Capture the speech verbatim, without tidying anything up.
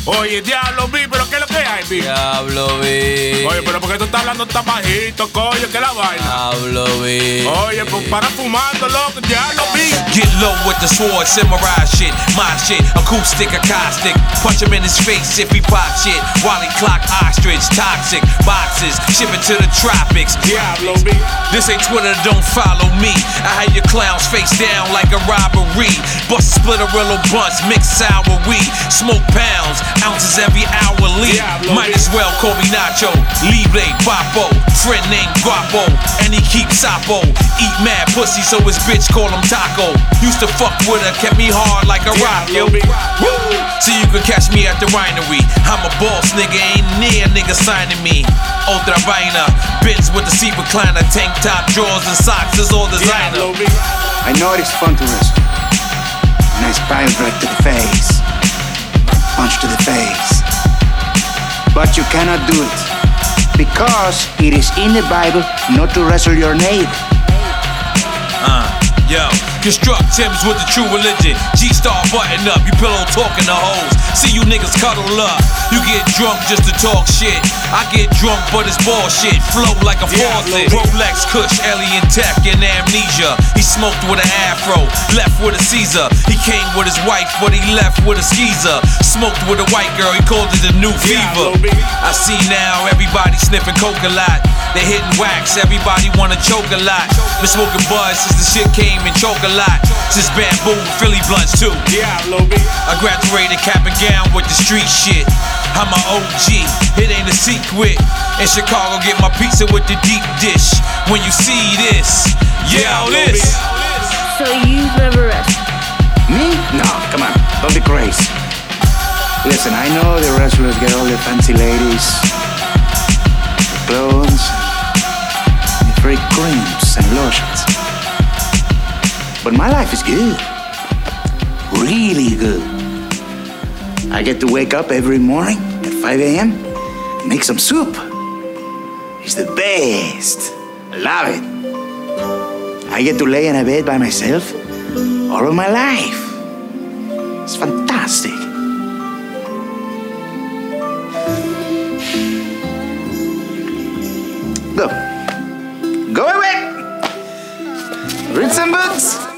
Oye, diablo, vi, pero ¿qué es lo que hay, vi? Diablo, vi. Oye, pero ¿por qué tú estás hablando tan bajito, coño? ¿Qué es la vaina? Diablo, vi. Oye, pues para fumando, loco, diablo, vi. Get low with the sword, samurai shit, my shit, acoustic, acoustic. Punch him in his face if he pop shit. Wally clock, ostrich, toxic, boxes, ship it to the tropics. Diablo, vi. This ain't Twitter, don't follow me. I had your clowns face down like a robbery. Bust a split a real bunch, mix sour weed. Smoke pounds, ounces every hourly. Diablo, Might as well call me Nacho, Libre, Papo. Friend named Guapo, and he keeps Sapo. Eat mad pussy, so his bitch call him Taco. Used to fuck with her, kept me hard like a rock, yo. Diablo, vi. Woo! So you can catch me at the winery. I'm a boss, nigga, ain't near nigga signing me. Otra vaina, Benz with the seat recliner, tank top, drawers and socks is all designer. Diablo, vi. I know it is fun to wrestle. Nice pile right to the face. Punch to the face. But you cannot do it. Because it is in the Bible not to wrestle your neighbor. Uh, yo, construct Timbs with the true religion. G-Star button up, you pillow talking to hoes. See you niggas cuddle up. You get drunk just to talk shit. I get drunk, but it's bullshit. Flow like a faucet. Rolex, Kush, alien tech, and amnesia. He smoked with an afro, left with a Caesar. He came with his wife, but he left with a skeezer. Smoked with a white girl, he called it the new fever. I see now everybody sniffing coca lot. They hitting wax, everybody wanna choke a lot. Been smoking buzz since the shit came in choke a lot. Since bamboo, Philly blunts too. Diablo, vi. I graduated cap and gown with the street shit. I'm a O G, it ain't a secret. In Chicago, get my pizza with the deep dish. When you see this, yell this. So you've never wrestled? Me? No, come on, don't be crazy. Listen, I know the wrestlers get all the fancy ladies, the clothes, the free creams and lotions. But my life is good. Really good. I get to wake up every morning at five a.m. make some soup. It's the best. I love it. I get to lay in a bed by myself all of my life. It's fantastic. Go. Go away. Read some books.